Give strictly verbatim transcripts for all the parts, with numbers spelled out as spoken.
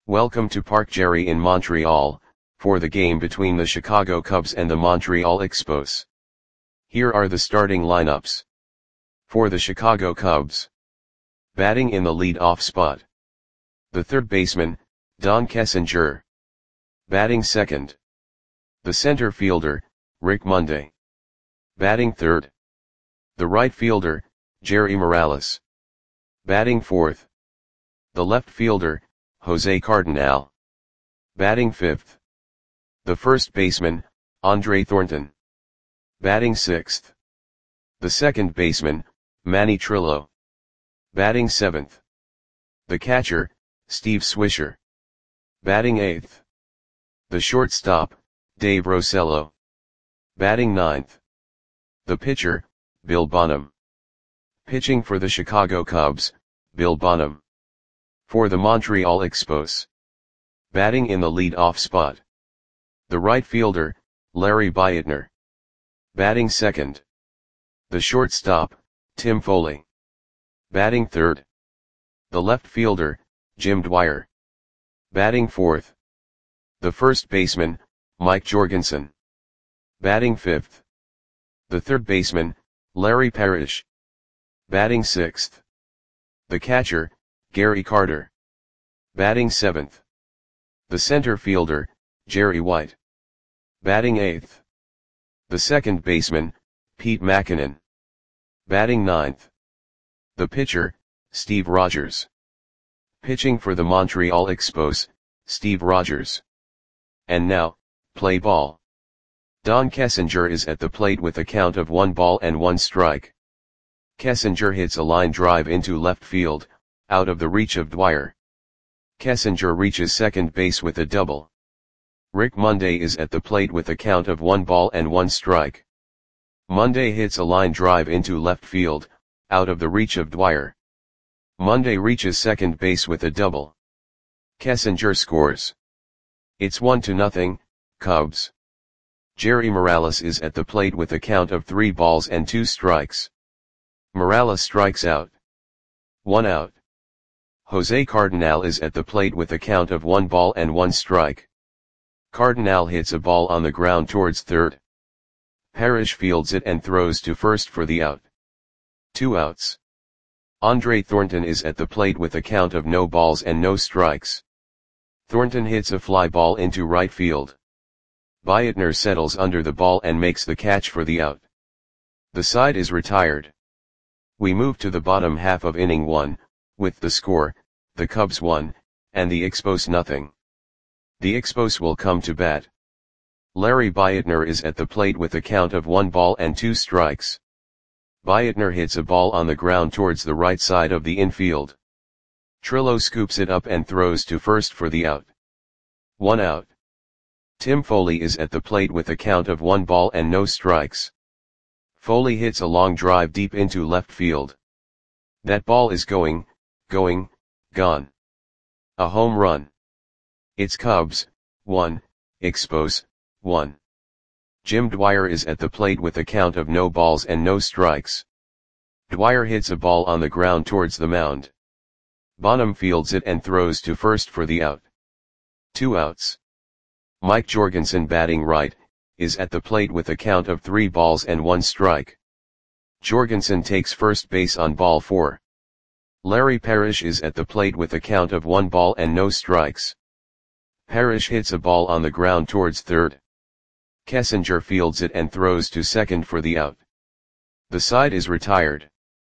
Welcome to Parc Jerry in Montreal, for the game between the Chicago Cubs and the Montreal Expos. Here are the starting lineups. For the Chicago Cubs. Batting in the lead-off spot. The third baseman, Don Kessinger. Batting second. The center fielder, Rick Monday. Batting third. The right fielder, Jerry Morales. Batting fourth. The left fielder, Jose Cardinal. Batting fifth. The first baseman, Andre Thornton. Batting sixth. The second baseman, Manny Trillo. Batting seventh. The catcher, Steve Swisher. Batting eighth. The shortstop, Dave Rosello. Batting ninth. The pitcher, Bill Bonham. Pitching for the Chicago Cubs, Bill Bonham. For the Montreal Expos. Batting in the lead-off spot. The right fielder, Larry Beitner. Batting second. The shortstop, Tim Foley. Batting third. The left fielder, Jim Dwyer. Batting fourth. The first baseman, Mike Jorgensen. Batting fifth. The third baseman, Larry Parrish. Batting sixth. The catcher, Gary Carter. Batting seventh. The center fielder, Jerry White. Batting eighth. The second baseman, Pete Mackinnon. Batting ninth. The pitcher, Steve Rogers. Pitching for the Montreal Expos, Steve Rogers. And now, play ball. Don Kessinger is at the plate with a count of one ball and one strike. Kessinger hits a line drive into left field, out of the reach of Dwyer. Kessinger reaches second base with a double. Rick Monday is at the plate with a count of one ball and one strike. Monday hits a line drive into left field, out of the reach of Dwyer. Monday reaches second base with a double. Kessinger scores. It's one to nothing, Cubs. Jerry Morales is at the plate with a count of three balls and two strikes. Morales strikes out. One out. Jose Cardinal is at the plate with a count of one ball and one strike. Cardinal hits a ball on the ground towards third. Parrish fields it and throws to first for the out. Two outs. Andre Thornton is at the plate with a count of no balls and no strikes. Thornton hits a fly ball into right field. Beitner settles under the ball and makes the catch for the out. The side is retired. We move to the bottom half of inning one, with the score, the Cubs one, and the Expos nothing. The Expos will come to bat. Larry Beitner is at the plate with a count of one ball and two strikes. Beitner hits a ball on the ground towards the right side of the infield. Trillo scoops it up and throws to first for the out. One out. Tim Foley is at the plate with a count of one ball and no strikes. Foley hits a long drive deep into left field. That ball is going, going, gone. A home run. It's Cubs, one, Expos, one. Jim Dwyer is at the plate with a count of no balls and no strikes. Dwyer hits a ball on the ground towards the mound. Bonham fields it and throws to first for the out. Two outs. Mike Jorgensen, batting right, is at the plate with a count of three balls and one strike. Jorgensen takes first base on ball four. Larry Parrish is at the plate with a count of one ball and no strikes. Parrish hits a ball on the ground towards third. Kessinger fields it and throws to second for the out. The side is retired.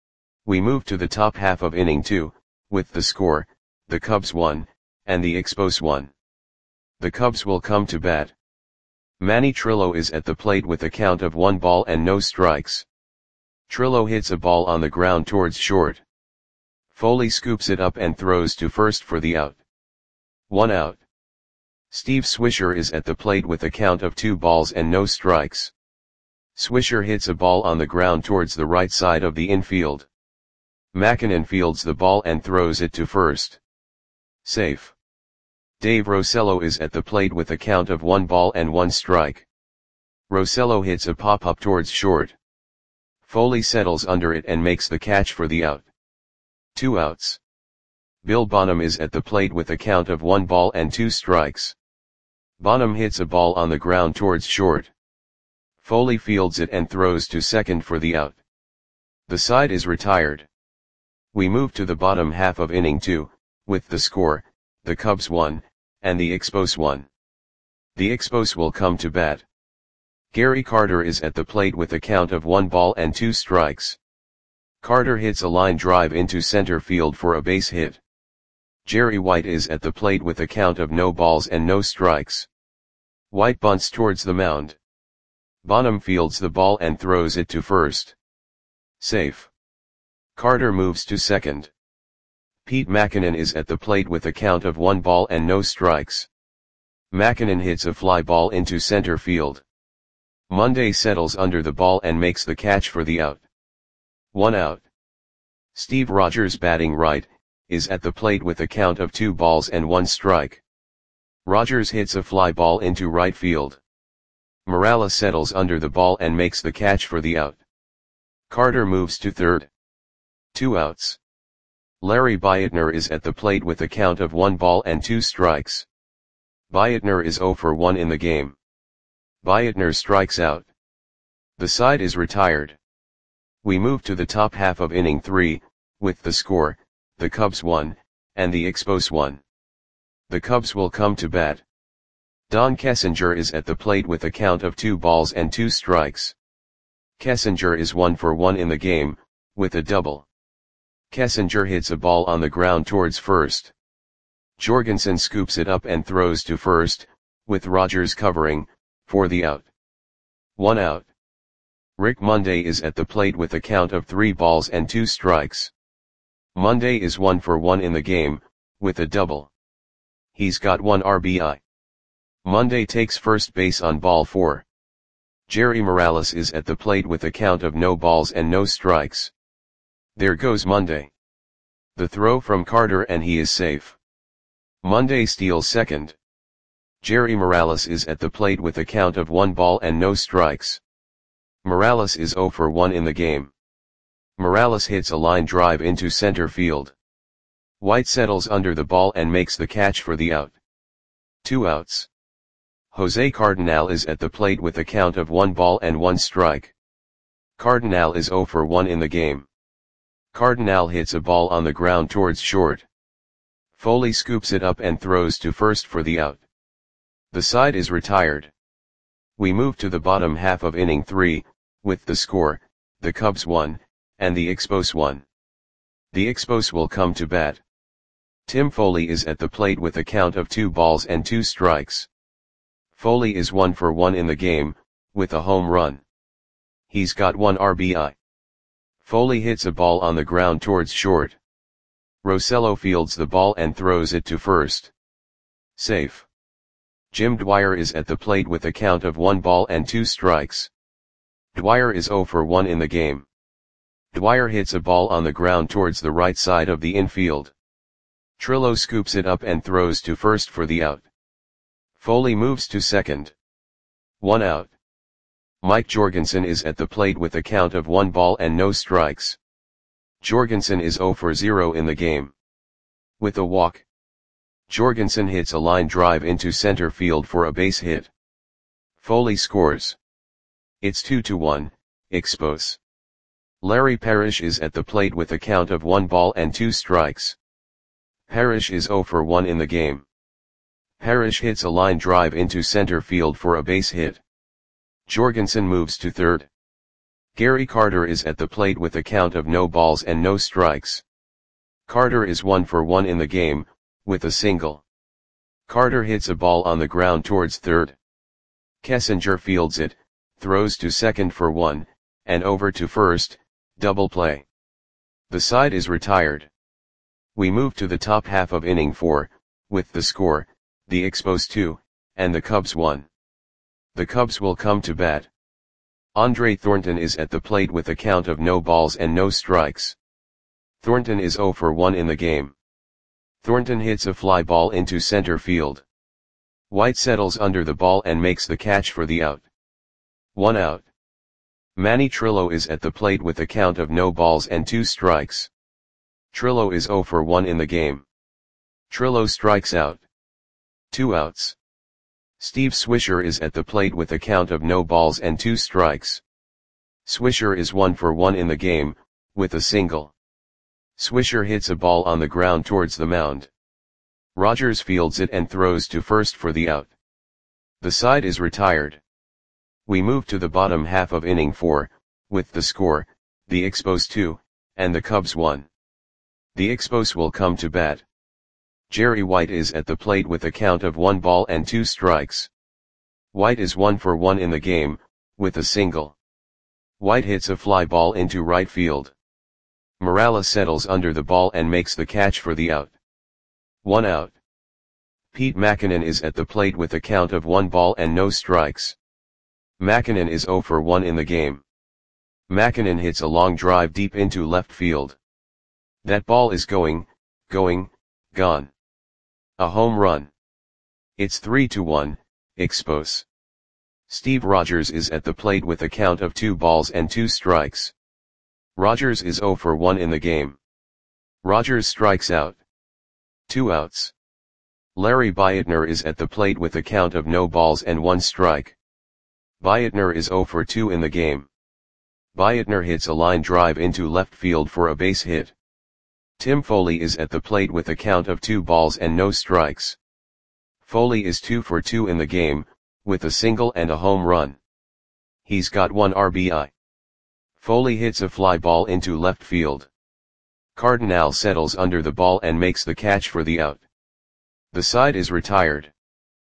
We move to the top half of inning two, with the score, the Cubs one, and the Expos one. The Cubs will come to bat. Manny Trillo is at the plate with a count of one ball and no strikes. Trillo hits a ball on the ground towards short. Foley scoops it up and throws to first for the out. One out. Steve Swisher is at the plate with a count of two balls and no strikes. Swisher hits a ball on the ground towards the right side of the infield. Mackinnon fields the ball and throws it to first. Safe. Dave Rosello is at the plate with a count of one ball and one strike. Rosello hits a pop-up towards short. Foley settles under it and makes the catch for the out. Two outs. Bill Bonham is at the plate with a count of one ball and two strikes. Bonham hits a ball on the ground towards short. Foley fields it and throws to second for the out. The side is retired. We move to the bottom half of inning two, with the score, the Cubs one, and the Expos one. The Expos will come to bat. Gary Carter is at the plate with a count of one ball and two strikes. Carter hits a line drive into center field for a base hit. Jerry White is at the plate with a count of no balls and no strikes. White bunts towards the mound. Bonham fields the ball and throws it to first. Safe. Carter moves to second. Pete Mackinnon is at the plate with a count of one ball and no strikes. Mackinnon hits a fly ball into center field. Monday settles under the ball and makes the catch for the out. One out. Steve Rogers, batting right, is at the plate with a count of two balls and one strike. Rogers hits a fly ball into right field. Morales settles under the ball and makes the catch for the out. Carter moves to third. Two outs. Larry Beitner is at the plate with a count of one ball and two strikes. Beitner is oh for one in the game. Beitner strikes out. The side is retired. We move to the top half of inning three, with the score, the Cubs one, and the Expos one. The Cubs will come to bat. Don Kessinger is at the plate with a count of two balls and two strikes. Kessinger is one for one in the game, with a double. Kessinger hits a ball on the ground towards first. Jorgensen scoops it up and throws to first, with Rogers covering, for the out. One out. Rick Monday is at the plate with a count of three balls and two strikes. Monday is one for one in the game, with a double. He's got one R B I. Monday takes first base on ball four. Jerry Morales is at the plate with a count of no balls and no strikes. There goes Monday. The throw from Carter and he is safe. Monday steals second. Jerry Morales is at the plate with a count of one ball and no strikes. Morales is oh for one in the game. Morales hits a line drive into center field. White settles under the ball and makes the catch for the out. Two outs. Jose Cardinal is at the plate with a count of one ball and one strike. Cardinal is oh for one in the game. Cardinal hits a ball on the ground towards short. Foley scoops it up and throws to first for the out. The side is retired. We move to the bottom half of inning three, with the score, the Cubs one, and the Expos one. The Expos will come to bat. Tim Foley is at the plate with a count of two balls and two strikes. Foley is one for one in the game, with a home run. He's got one R B I. Foley hits a ball on the ground towards short. Rosello fields the ball and throws it to first. Safe. Jim Dwyer is at the plate with a count of one ball and two strikes. Dwyer is oh for one in the game. Dwyer hits a ball on the ground towards the right side of the infield. Trillo scoops it up and throws to first for the out. Foley moves to second. One out. Mike Jorgensen is at the plate with a count of one ball and no strikes. Jorgensen is oh for zero in the game. With a walk. Jorgensen hits a line drive into center field for a base hit. Foley scores. It's two to one, Expos. Larry Parrish is at the plate with a count of one ball and two strikes. Parrish is oh for one in the game. Parrish hits a line drive into center field for a base hit. Jorgensen moves to third. Gary Carter is at the plate with a count of no balls and no strikes. Carter is one for one in the game, with a single. Carter hits a ball on the ground towards third. Kessinger fields it, throws to second for one, and over to first, double play. The side is retired. We move to the top half of inning four, with the score, the Expos two, and the Cubs one. The Cubs will come to bat. Andre Thornton is at the plate with a count of no balls and no strikes. Thornton is oh for one in the game. Thornton hits a fly ball into center field. White settles under the ball and makes the catch for the out. One out. Manny Trillo is at the plate with a count of no balls and two strikes. Trillo is oh for one in the game. Trillo strikes out. Two outs. Steve Swisher is at the plate with a count of no balls and two strikes. Swisher is one for one in the game, with a single. Swisher hits a ball on the ground towards the mound. Rogers fields it and throws to first for the out. The side is retired. We move to the bottom half of inning four, with the score, the Expos two, and the Cubs one. The Expos will come to bat. Jerry White is at the plate with a count of one ball and two strikes. White is one for one in the game, with a single. White hits a fly ball into right field. Morales settles under the ball and makes the catch for the out. One out. Pete Mackinnon is at the plate with a count of one ball and no strikes. Mackinnon is zero for one in the game. Mackinnon hits a long drive deep into left field. That ball is going, going, gone. A home run. It's three to one, Expos. Steve Rogers is at the plate with a count of two balls and two strikes. Rogers is zero for one in the game. Rogers strikes out. Two outs. Larry Beitner is at the plate with a count of no balls and one strike. Beitner is zero for two in the game. Beitner hits a line drive into left field for a base hit. Tim Foley is at the plate with a count of two balls and no strikes. Foley is two for two in the game, with a single and a home run. He's got one R B I. Foley hits a fly ball into left field. Cardinal settles under the ball and makes the catch for the out. The side is retired.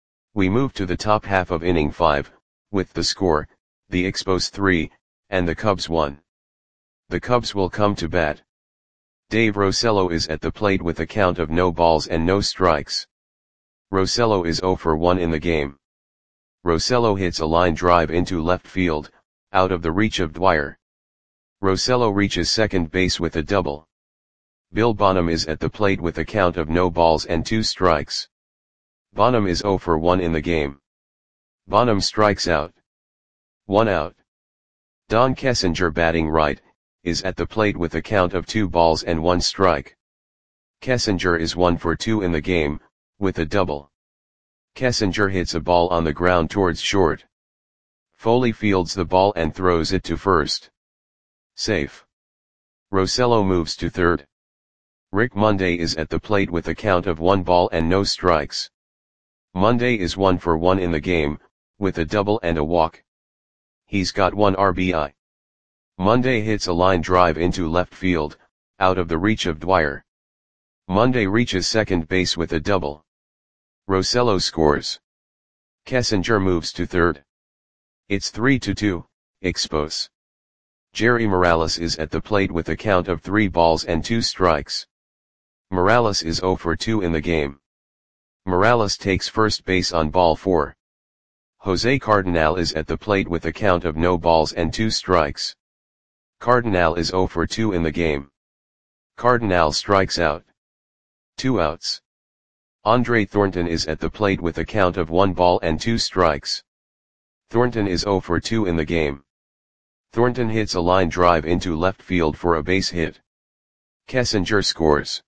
We move to the top half of inning five, with the score, the Expos three, and the Cubs one. The Cubs will come to bat. Dave Rosello is at the plate with a count of no balls and no strikes. Rosello is zero for one in the game. Rosello hits a line drive into left field, out of the reach of Dwyer. Rosello reaches second base with a double. Bill Bonham is at the plate with a count of no balls and two strikes. Bonham is zero for one in the game. Bonham strikes out. One out. Don Kessinger, batting right, is at the plate with a count of two balls and one strike. Kessinger is one for two in the game, with a double. Kessinger hits a ball on the ground towards short. Foley fields the ball and throws it to first. Safe. Rosello moves to third. Rick Monday is at the plate with a count of one ball and no strikes. Monday is one for one in the game, with a double and a walk. He's got one R B I. Monday hits a line drive into left field, out of the reach of Dwyer. Monday reaches second base with a double. Rosello scores. Kessinger moves to third. It's three to two, Expos. Jerry Morales is at the plate with a count of three balls and two strikes. Morales is zero for two in the game. Morales takes first base on ball four. Jose Cardinal is at the plate with a count of no balls and two strikes. Cardinal is zero for two in the game. Cardinal strikes out. Two outs. Andre Thornton is at the plate with a count of one ball and two strikes. Thornton is zero for two in the game. Thornton hits a line drive into left field for a base hit. Kessinger scores.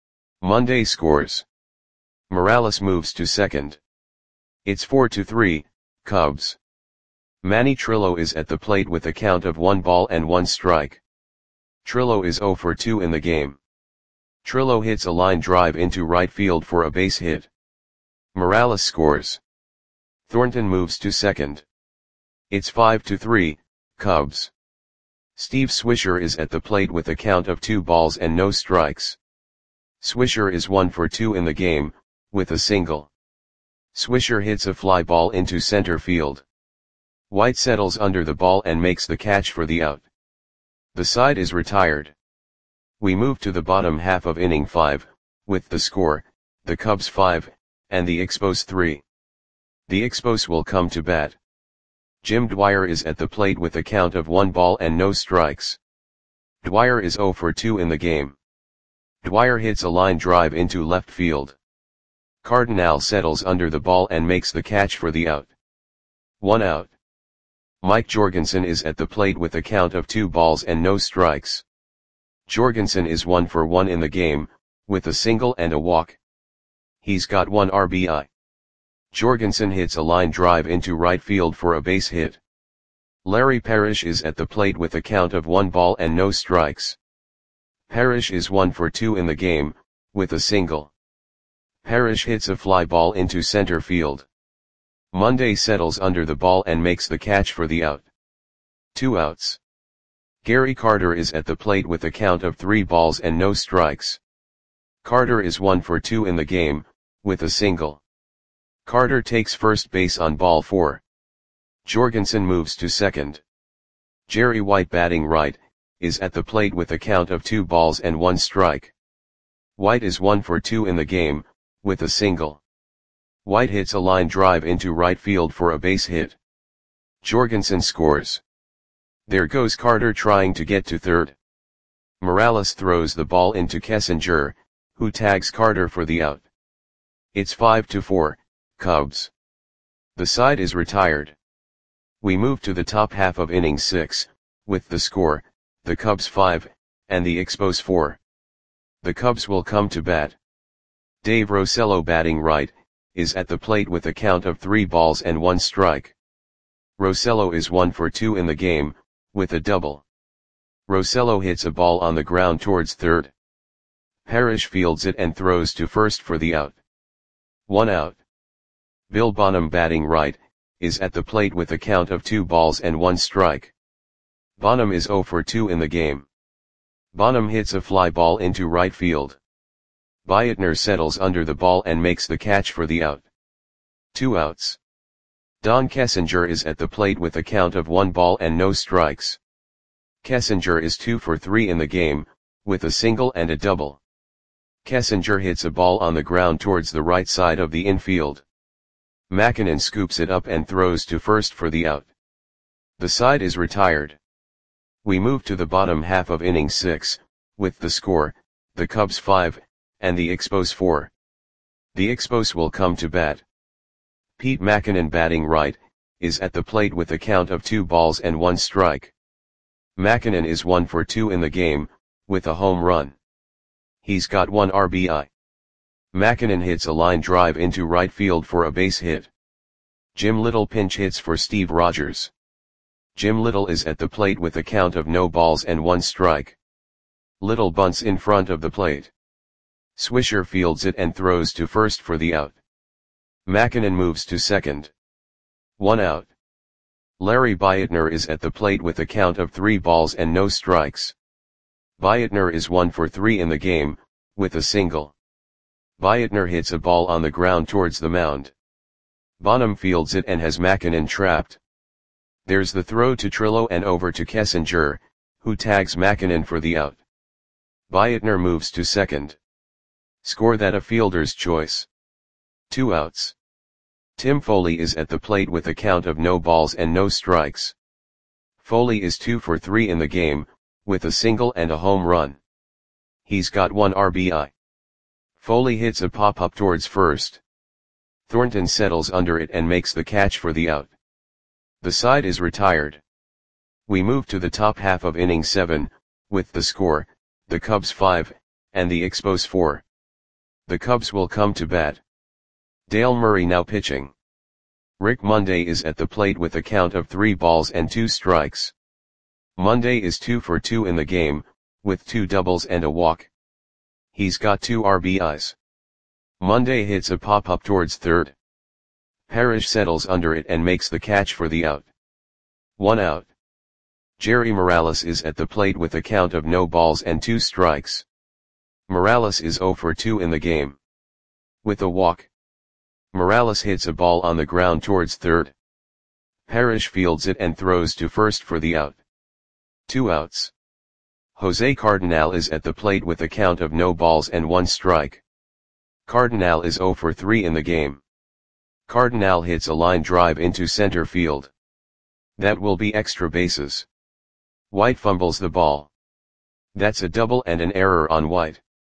Monday scores. Morales moves to second. It's four to three, Cubs. Manny Trillo is at the plate with a count of one ball and one strike. Trillo is zero for two in the game. Trillo hits a line drive into right field for a base hit. Morales scores. Thornton moves to second. It's five to three, Cubs. Steve Swisher is at the plate with a count of two balls and no strikes. Swisher is one for two in the game, with a single. Swisher hits a fly ball into center field. White settles under the ball and makes the catch for the out. The side is retired. We move to the bottom half of inning five, with the score, the Cubs five, and the Expos three. The Expos will come to bat. Jim Dwyer is at the plate with a count of one ball and no strikes. Dwyer is zero for two in the game. Dwyer hits a line drive into left field. Cardinal settles under the ball and makes the catch for the out. One out. Mike Jorgensen is at the plate with a count of two balls and no strikes. Jorgensen is one for one in the game, with a single and a walk. He's got one R B I. Jorgensen hits a line drive into right field for a base hit. Larry Parrish is at the plate with a count of one ball and no strikes. Parrish is one for two in the game, with a single. Parrish hits a fly ball into center field. Monday settles under the ball and makes the catch for the out. Two outs. Gary Carter is at the plate with a count of three balls and no strikes. Carter is one for two in the game, with a single. Carter takes first base on ball four. Jorgensen moves to second. Jerry White, batting right, is at the plate with a count of two balls and one strike. White is one for two in the game, with a single. White hits a line drive into right field for a base hit. Jorgensen scores. There goes Carter trying to get to third. Morales throws the ball into Kessinger, who tags Carter for the out. It's five to four, Cubs. The side is retired. We move to the top half of inning six, with the score, the Cubs five, and the Expos four. The Cubs will come to bat. Dave Rosello, batting right, is at the plate with a count of three balls and one strike. Rosello is one for two in the game, with a double. Rosello hits a ball on the ground towards third. Parrish fields it and throws to first for the out. One out. Bill Bonham, batting right, is at the plate with a count of two balls and one strike. Bonham is zero for two in the game. Bonham hits a fly ball into right field. Beitner settles under the ball and makes the catch for the out. Two outs. Don Kessinger is at the plate with a count of one ball and no strikes. Kessinger is two for three in the game, with a single and a double. Kessinger hits a ball on the ground towards the right side of the infield. Makinen scoops it up and throws to first for the out. The side is retired. We move to the bottom half of inning six, with the score, the Cubs five, and the Expos four. The Expos will come to bat. Pete Makinen, batting right, is at the plate with a count of two balls and one strike. Makinen is one for two in the game, with a home run. He's got one R B I. Makinen hits a line drive into right field for a base hit. Jim Little pinch hits for Steve Rogers. Jim Little is at the plate with a count of no balls and one strike. Little bunts in front of the plate. Swisher fields it and throws to first for the out. Makinen moves to second. One out. Larry Beitner is at the plate with a count of three balls and no strikes. Beitner is one for three in the game, with a single. Beitner hits a ball on the ground towards the mound. Bonham fields it and has Makinen trapped. There's the throw to Trillo and over to Kessinger, who tags Makinen for the out. Beitner moves to second. Score that a fielder's choice. Two outs. Tim Foley is at the plate with a count of no balls and no strikes. Foley is two for three in the game, with a single and a home run. He's got one R B I. Foley hits a pop-up towards first. Thornton settles under it and makes the catch for the out. The side is retired. We move to the top half of inning seven, with the score, the Cubs five, and the Expos four. The Cubs will come to bat. Dale Murray now pitching. Rick Monday is at the plate with a count of three balls and two strikes. Monday is two for two in the game, with two doubles and a walk. He's got two R B Is. Monday hits a pop-up towards third. Parrish settles under it and makes the catch for the out. One out. Jerry Morales is at the plate with a count of no balls and two strikes. Morales is zero for two in the game. With a walk. Morales hits a ball on the ground towards third. Parrish fields it and throws to first for the out. Two outs. Jose Cardenal is at the plate with a count of no balls and one strike. Cardenal is zero for three in the game. Cardenal hits a line drive into center field. That will be extra bases. White fumbles the ball. That's a double and an error on White.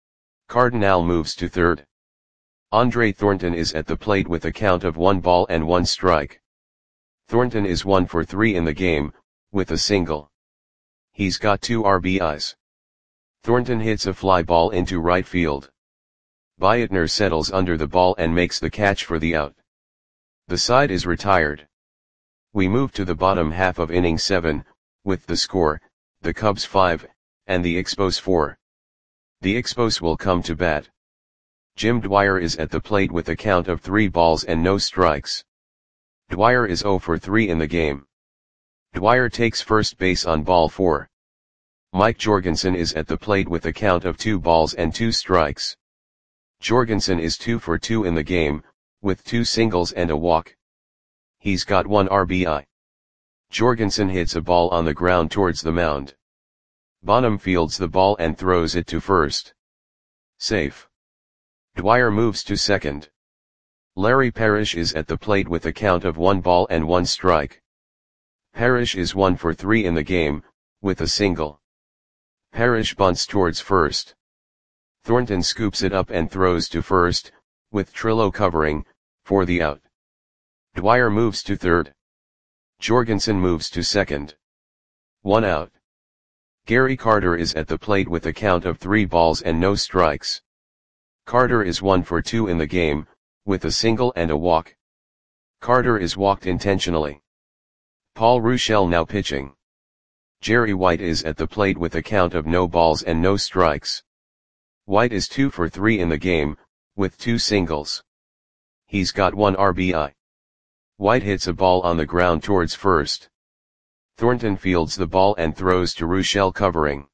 Cardenal moves to third. Andre Thornton is at the plate with a count of one ball and one strike. Thornton is one for three in the game, with a single. He's got two R B Is. Thornton hits a fly ball into right field. Biatner settles under the ball and makes the catch for the out. The side is retired. We move to the bottom half of inning seven, with the score, the Cubs five, and the Expos four. The Expos will come to bat. Jim Dwyer is at the plate with a count of three balls and no strikes. Dwyer is oh for three in the game. Dwyer takes first base on ball four. Mike Jorgensen is at the plate with a count of two balls and two strikes. Jorgensen is two for two in the game, with two singles and a walk. He's got one R B I. Jorgensen hits a ball on the ground towards the mound. Bonham fields the ball and throws it to first. Safe. Dwyer moves to second. Larry Parrish is at the plate with a count of one ball and one strike. Parrish is one for three in the game, with a single. Parrish bunts towards first. Thornton scoops it up and throws to first, with Trillo covering, for the out. Dwyer moves to third. Jorgensen moves to second. One out. Gary Carter is at the plate with a count of three balls and no strikes. Carter is one for two in the game, with a single and a walk. Carter is walked intentionally. Paul Ruschel now pitching. Jerry White is at the plate with a count of no balls and no strikes. White is two for three in the game, with two singles. He's got one R B I. White hits a ball on the ground towards first. Thornton fields the ball and throws to Ruschel covering.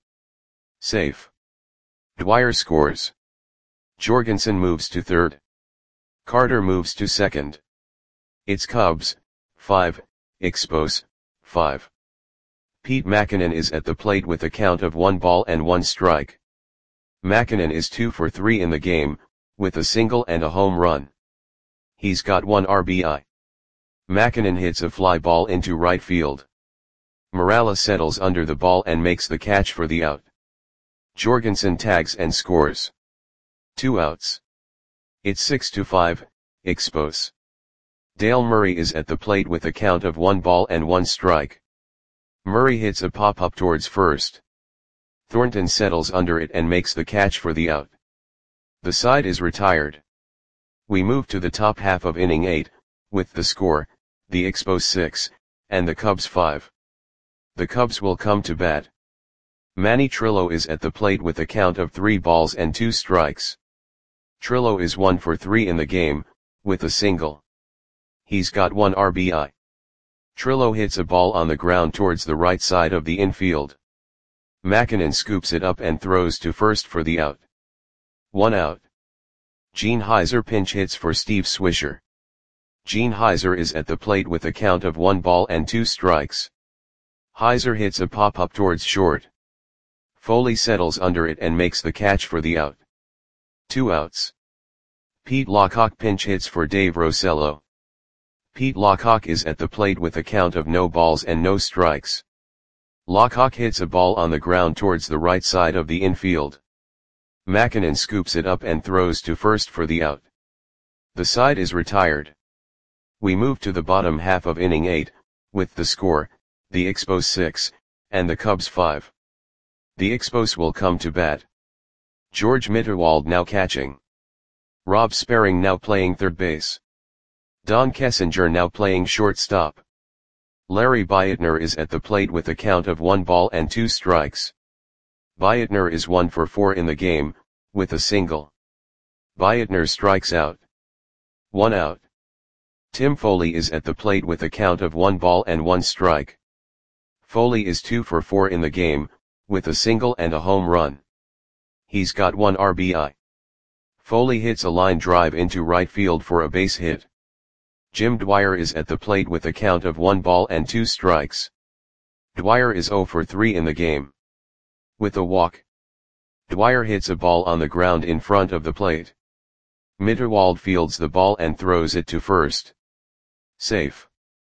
Safe. Dwyer scores. Jorgensen moves to third. Carter moves to second. It's Cubs, five, Expos, five. Pete Mackinnon is at the plate with a count of one ball and one strike. Mackinnon is two for three in the game, with a single and a home run. He's got one R B I. Mackinnon hits a fly ball into right field. Morales settles under the ball and makes the catch for the out. Jorgensen tags and scores. Two outs. It's six to five, Expos. Dale Murray is at the plate with a count of one ball and one strike. Murray hits a pop-up towards first. Thornton settles under it and makes the catch for the out. The side is retired. We move to the top half of inning eight, with the score, the Expos six, and the Cubs five. The Cubs will come to bat. Manny Trillo is at the plate with a count of three balls and two strikes. Trillo is one for three in the game, with a single. He's got one R B I. Trillo hits a ball on the ground towards the right side of the infield. Mackinnon scoops it up and throws to first for the out. One out. Gene Heiser pinch hits for Steve Swisher. Gene Heiser is at the plate with a count of one ball and two strikes. Heiser hits a pop-up towards short. Foley settles under it and makes the catch for the out. Two outs. Pete Lockock pinch hits for Dave Rosello. Pete Lockock is at the plate with a count of no balls and no strikes. Lockock hits a ball on the ground towards the right side of the infield. Mackinnon scoops it up and throws to first for the out. The side is retired. We move to the bottom half of inning eight, with the score, the Expos six, and the Cubs five. The Expos will come to bat. George Mitterwald now catching. Rob Sperring now playing third base. Don Kessinger now playing shortstop. Larry Biatner is at the plate with a count of one ball and two strikes. Biatner is one for four in the game, with a single. Biatner strikes out. One out. Tim Foley is at the plate with a count of one ball and one strike. Foley is two for four in the game, with a single and a home run. He's got one R B I. Foley hits a line drive into right field for a base hit. Jim Dwyer is at the plate with a count of one ball and two strikes. Dwyer is oh for three in the game. With a walk. Dwyer hits a ball on the ground in front of the plate. Mitterwald fields the ball and throws it to first. Safe.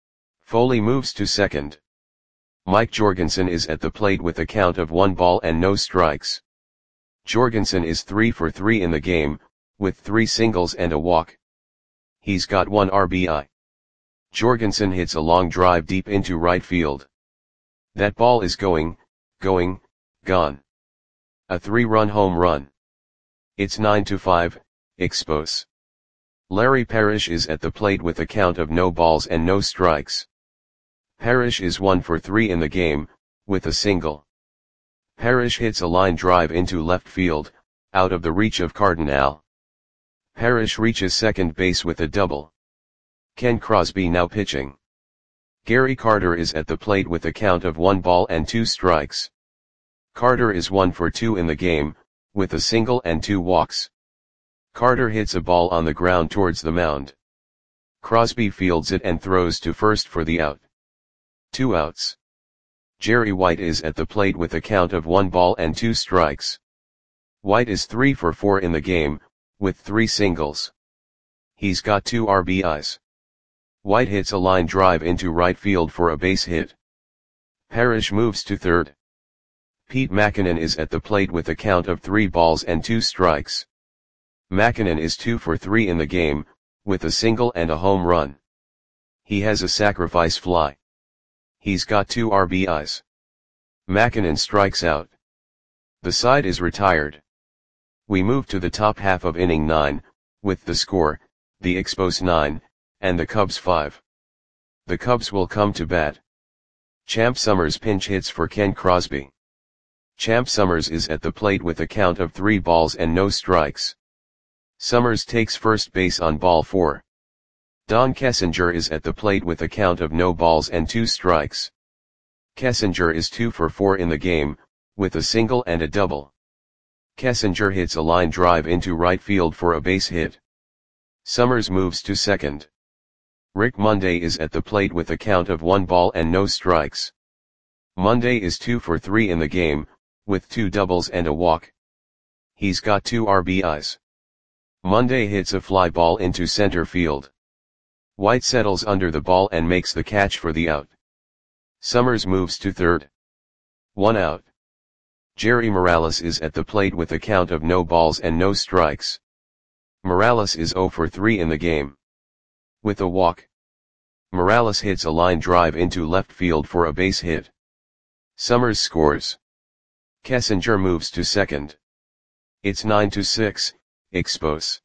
Foley moves to second. Mike Jorgensen is at the plate with a count of one ball and no strikes. Jorgensen is three for three in the game, with three singles and a walk. He's got one R B I. Jorgensen hits a long drive deep into right field. That ball is going, going, gone. A three-run home run. It's nine to five, Expos. Larry Parrish is at the plate with a count of no balls and no strikes. Parrish is one for three in the game, with a single. Parrish hits a line drive into left field, out of the reach of Cardinal. Parrish reaches second base with a double. Ken Crosby now pitching. Gary Carter is at the plate with a count of one ball and two strikes. Carter is one for two in the game, with a single and two walks. Carter hits a ball on the ground towards the mound. Crosby fields it and throws to first for the out. Two outs. Jerry White is at the plate with a count of one ball and two strikes. White is three for four in the game, with three singles. He's got two R B Is. White hits a line drive into right field for a base hit. Parrish moves to third. Pete Mackinnon is at the plate with a count of three balls and two strikes. Mackinnon is two for three in the game, with a single and a home run. He has a sacrifice fly. He's got two R B Is. Mackinnon strikes out. The side is retired. We move to the top half of inning nine, with the score, the Expos nine, and the Cubs five. The Cubs will come to bat. Champ Summers pinch hits for Ken Crosby. Champ Summers is at the plate with a count of three balls and no strikes. Summers takes first base on ball four. Don Kessinger is at the plate with a count of no balls and two strikes. Kessinger is two for four in the game, with a single and a double. Kessinger hits a line drive into right field for a base hit. Summers moves to second. Rick Monday is at the plate with a count of one ball and no strikes. Monday is two for three in the game, with two doubles and a walk. He's got two R B Is. Monday hits a fly ball into center field. White settles under the ball and makes the catch for the out. Summers moves to third. One out. Jerry Morales is at the plate with a count of no balls and no strikes. Morales is zero for three in the game. With a walk. Morales hits a line drive into left field for a base hit. Summers scores. Kessinger moves to second. It's nine to six, Expos.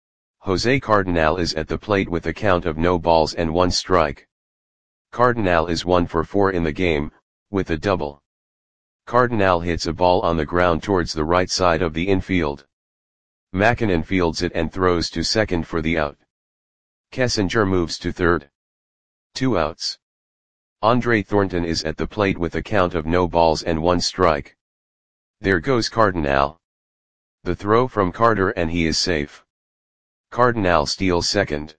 Jose Cardinal is at the plate with a count of no balls and one strike. Cardinal is one for four in the game, with a double. Cardinal hits a ball on the ground towards the right side of the infield. Mackinnon fields it and throws to second for the out. Kessinger moves to third. Two outs. Andre Thornton is at the plate with a count of no balls and one strike. There goes Cardinal. The throw from Carter and he is safe. Cardinal steals second.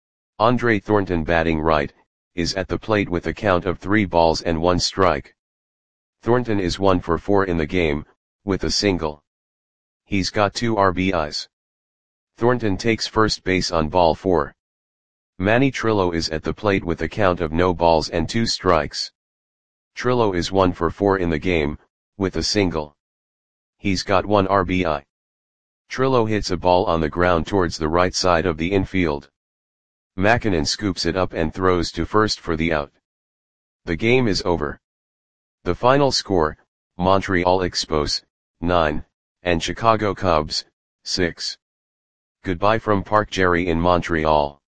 Andre Thornton, batting right, is at the plate with a count of three balls and one strike. Thornton is one for four in the game, with a single. He's got two R B Is. Thornton takes first base on ball four. Manny Trillo is at the plate with a count of no balls and two strikes. Trillo is one for four in the game, with a single. He's got one R B I. Trillo hits a ball on the ground towards the right side of the infield. Mackinnon scoops it up and throws to first for the out. The game is over. The final score, Montreal Expos, nine, and Chicago Cubs, six. Goodbye from Park Jerry in Montreal.